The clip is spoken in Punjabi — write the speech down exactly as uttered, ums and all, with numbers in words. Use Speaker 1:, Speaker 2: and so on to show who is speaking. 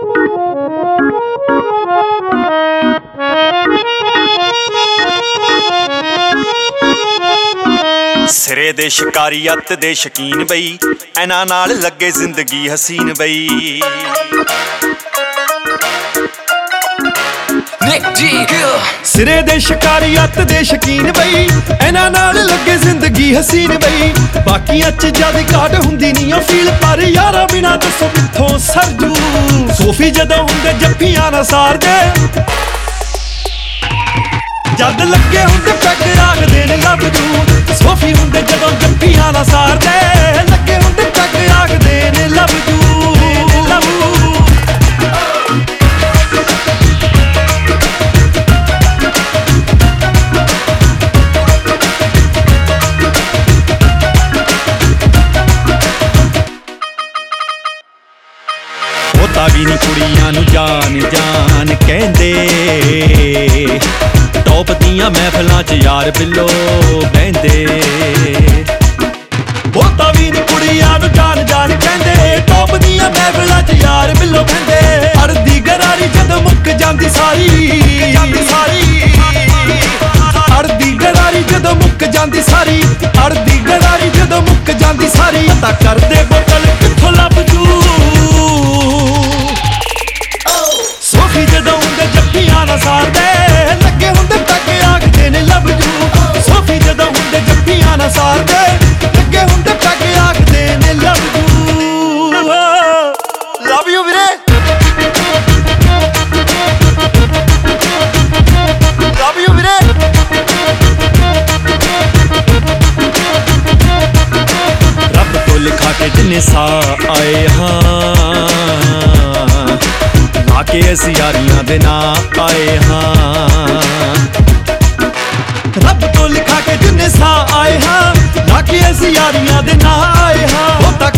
Speaker 1: ਸਿਰੇ ਦੇ ਸ਼ਿਕਾਰੀ ਅੱਤ ਦੇ ਸ਼ਕੀਨ ਬਈ, ਇਹਨਾਂ ਨਾਲ ਲੱਗੇ ਜ਼ਿੰਦਗੀ ਹਸੀਨ ਬਈ।
Speaker 2: ਸਿਰੇ ਦੇ ਸ਼ਿਕਾਰੀ ਅੱਤ ਦੇ ਸ਼ਕੀਨ ਬਈ, ਇਹਨਾਂ ਨਾਲ ਲੱਗੇ ਜ਼ਿੰਦਗੀ ਹਸੀਨ ਬਈ। ਬਾਕੀਆਂ ਚ ਜਦ ਘਾਟ ਹੁੰਦੀ ਨੀ ਓ ਫੀਲ, ਪਰ ਯਾਰਾ ਬਿਨਾ ਦੱਸੋ ਕਿੱਥੋਂ ਸਰਜੂ। ਸੋਫੀ ਜਦੋਂ ਹੁੰਦੇ ਜੱਫੀਆਂ ਨਾ ਸਾਰਦੇ, ਜਦ ਲੱਗੇ ਹੁੰਦੇ ਪੈਗ ਆਖਦੇ ਨੇ ਲੱਭ ਜੂ। ਸੋਫੀ ਹੁੰਦੇ ਜਦੋਂ ਜੱਫੀਆਂ ਨਾ ਸਾਰਦੇ, ਲੱਗੇ ਹੁੰਦੇ ਪੈਗ ਆਖਦੇ ਨੇ ਲੱਭ ਜੂ। ਬਹੁਤਾ ਵੀ ਨੀ ਕੁੜੀਆਂ ਨੂੰ ਜਾਨ ਜਾਨ ਕਹਿੰਦੇ, ਟੌਪ ਦੀਆਂ ਮਹਿਫਲਾਂ ਚ ਯਾਰ ਬਿੱਲੋ ਬਹਿੰਦੇ। ਬਹੁਤਾ ਵੀ ਨੀ ਕੁੜੀਆਂ ਨੂੰ ਜਾਨ ਜਾਨ ਕਹਿੰਦੇ, ਟੌਪ ਦੀਆਂ ਮਹਿਫਲਾਂ ਚ ਯਾਰ ਬਿੱਲੋ ਬਹਿੰਦੇ। ਅੜਦੀ ਗਰਾਰੀ ਜਦੋਂ ਮੁੱਕ ਜਾਂਦੀ ਸਾਰੀ, ਜਾਂਦੀ ਸਾਰੀ ਅੜਦੀ ਗਰਾਰੀ ਜਦੋਂ ਮੁੱਕ ਜਾਂਦੀ ਸਾਰੀ, ਅੜਦੀ ਗਰਾਰੀ ਜਦੋਂ ਮੁੱਕ ਜਾਂਦੀ ਸਾਰੀ। ਪਤਾ ਕਰਦੇ ਬੋਤਲ ਕਿੱਥੋਂ ਲੱਭ ਜੂ। ਸੋਫੀ ਜਦੋਂ ਹੁੰਦੇ ਜੱਫੀਆਂ ਨਾ ਸਾਰਦੇ, ਲੱਗੇ ਹੁੰਦੇ ਪੈਗ ਆਖਦੇ ਨੇ ਲੱਭ ਜੂ। ਸੋਫੀ ਜਦੋਂ ਹੁੰਦੇ ਜੱਫੀਆਂ ਨਾ ਸਾਰਦੇ, ਲੱਗੇ ਹੁੰਦੇ ਪੈਗ ਆਖਦੇ ਨੇ ਲੱਭ ਜੂ। ਲਵ ਯੂ ਵੀਰੇ, ਲਵ ਯੂ ਵੀਰੇ। ਰੱਬ ਤੋਂ ਲਿਖਾ ਕੇ ਜਿੰਨੇ ਸਾਹ ਆਏ ਹਾਂ, ਲਾ ਕੇ ਅਸੀਂ ਯਾਰੀਆਂ ਦੇ ਨਾਂ ਆਏ ਹਾਂ। ਰੱਬ ਤੋਂ ਲਿਖਾ ਕੇ ਜਿੰਨੇ ਸਾਹ ਆਏ ਹਾਂ, ਲਾ ਕੇ ਅਸੀਂ ਯਾਰੀਆਂ ਦੇ ਨਾਂ ਆਏ ਹਾਂ। ਬਹੁਤਾ